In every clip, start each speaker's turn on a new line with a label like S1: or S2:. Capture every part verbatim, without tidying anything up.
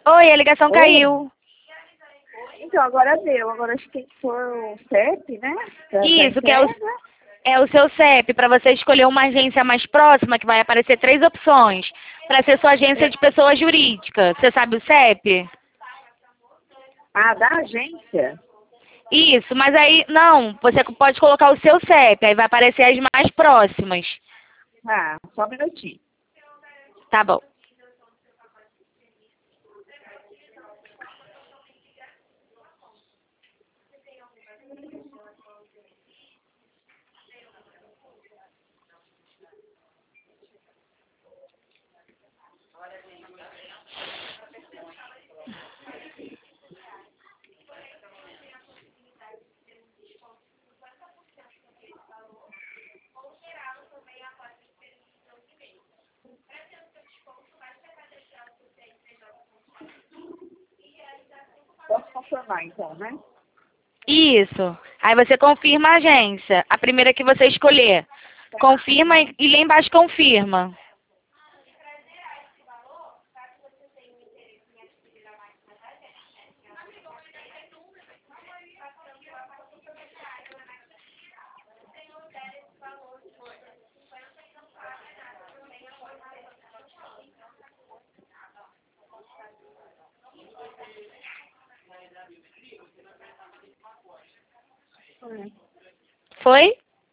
S1: Oi, a ligação
S2: Oi?
S1: caiu.
S2: Então, agora deu. Agora acho que tem que pôr o C E P, né? Pra, pra
S1: Isso, que é o,
S2: entrega.
S1: é o seu C E P, para você escolher uma agência mais próxima, que vai aparecer três opções. Para ser sua agência de pessoa jurídica. Você sabe o C E P?
S2: Ah, da agência?
S1: Isso, mas aí, não, você pode colocar o seu C E P, aí vai aparecer as mais próximas.
S2: Ah, só um minutinho.
S1: Tá bom.
S2: Posso confirmar, então, né?
S1: Isso. Aí você confirma a agência, a primeira que você escolher. Confirma e e lá embaixo confirma.
S2: Hum.
S1: Foi?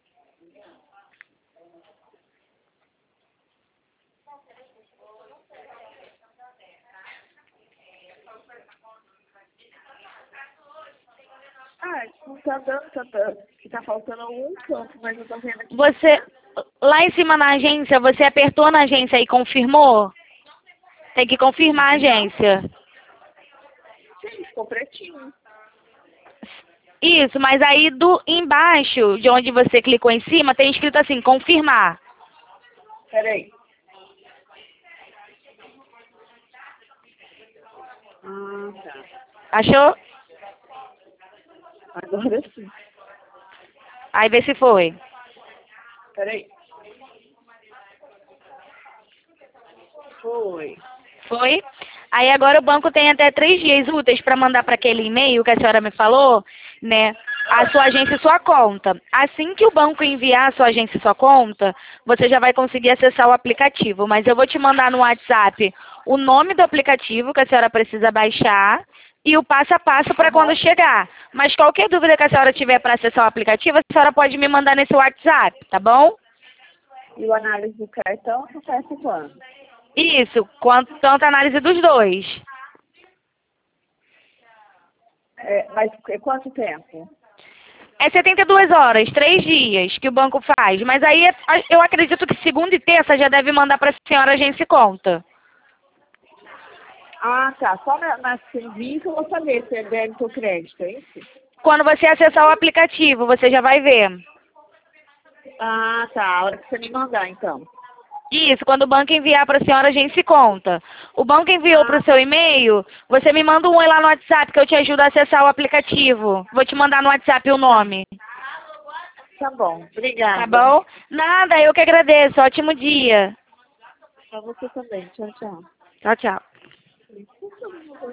S2: Ah, não tá dando, tá dando. Que tá faltando um campo, mas eu tô vendo aqui.
S1: Você, lá em cima na agência, você apertou na agência e confirmou? Tem que confirmar a
S2: Não?
S1: agência.
S2: Sim, ficou pretinho.
S1: Isso, mas aí do embaixo, de onde você clicou em cima, tem escrito assim, confirmar.
S2: Peraí. Ah, tá.
S1: Achou?
S2: Agora sim.
S1: Aí vê se foi.
S2: Peraí. Foi.
S1: Foi? Aí agora o banco tem até três dias úteis para mandar para aquele e-mail que a senhora me falou, né? A sua agência e sua conta. Assim que o banco enviar a sua agência e sua conta, você já vai conseguir acessar o aplicativo. Mas eu vou te mandar no WhatsApp o nome do aplicativo que a senhora precisa baixar e o passo a passo para quando chegar. Mas qualquer dúvida que a senhora tiver para acessar o aplicativo, a senhora pode me mandar nesse WhatsApp, tá bom?
S2: E o análise do cartão acontece quando?
S1: Isso, quanto, tanto a análise dos dois.
S2: É, mas é quanto tempo?
S1: É setenta e duas horas, três dias que o banco faz. Mas aí eu acredito que segunda e terça já deve mandar para a senhora a agência e conta.
S2: Ah, tá. Só na, na serviço eu vou saber se é débito ou crédito, é isso?
S1: Quando você acessar o aplicativo, você já vai ver.
S2: Ah, tá. A hora que você me mandar, então.
S1: Isso, quando o banco enviar para a senhora a agência e conta. O banco enviou para
S2: Ah,
S1: o seu e-mail, você me manda um oi lá no WhatsApp que eu te ajudo a acessar o aplicativo. Vou te mandar no WhatsApp o nome.
S2: tá bom.
S1: Tá
S2: Obrigada.
S1: bom? Nada, eu que agradeço. Ótimo dia.
S2: Pra você também. Tchau, tchau.
S1: Tchau, tchau.